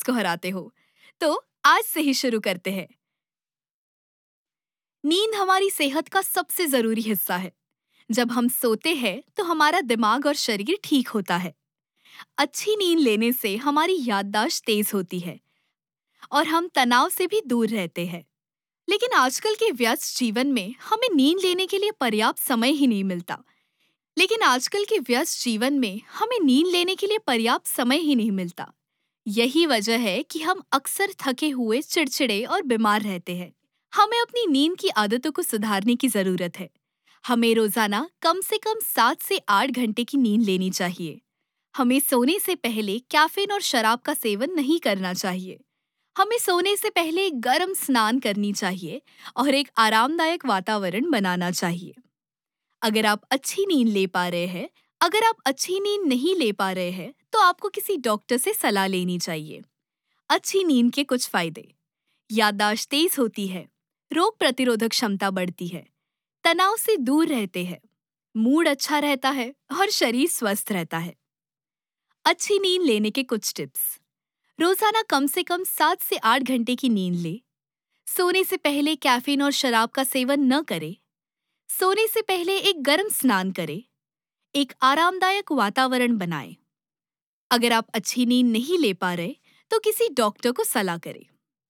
को हराते हो। तो आज से ही शुरू करते हैं। नींद हमारी सेहत का सबसे जरूरी हिस्सा है। जब हम सोते हैं तो हमारा दिमाग और शरीर ठीक होता है। अच्छी नींद लेने से हमारी याददाश्त तेज होती है और हम तनाव से भी दूर रहते हैं। लेकिन आजकल के व्यस्त जीवन में हमें नींद लेने के लिए पर्याप्त समय ही नहीं मिलता। लेकिन आजकल के व्यस्त जीवन में हमें नींद लेने के लिए पर्याप्त समय ही नहीं मिलता। यही वजह है कि हम अक्सर थके हुए, चिड़चिड़े और बीमार रहते हैं। हमें अपनी नींद की आदतों को सुधारने की जरूरत है। हमें रोजाना कम से कम 7 से 8 घंटे की नींद लेनी चाहिए। हमें सोने से पहले कैफीन और शराब का सेवन नहीं करना चाहिए। हमें सोने से पहले गर्म स्नान करनी चाहिए और एक आरामदायक वातावरण बनाना चाहिए। अगर आप अच्छी नींद ले पा रहे हैं, अगर आप अच्छी नींद नहीं ले पा रहे हैं, तो आपको किसी डॉक्टर से सलाह लेनी चाहिए। अच्छी नींद के कुछ फायदे: याददाश्त तेज होती है, रोग प्रतिरोधक क्षमता बढ़ती है, तनाव से दूर रहते हैं, मूड अच्छा रहता है और शरीर स्वस्थ रहता है। अच्छी नींद लेने के कुछ टिप्स: रोजाना कम से कम 7 से 8 घंटे की नींद ले। सोने से पहले कैफीन और शराब का सेवन न करें। सोने से पहले एक गर्म स्नान करें। एक आरामदायक वातावरण बनाएं। अगर आप अच्छी नींद नहीं ले पा रहे, तो किसी डॉक्टर को सलाह करें।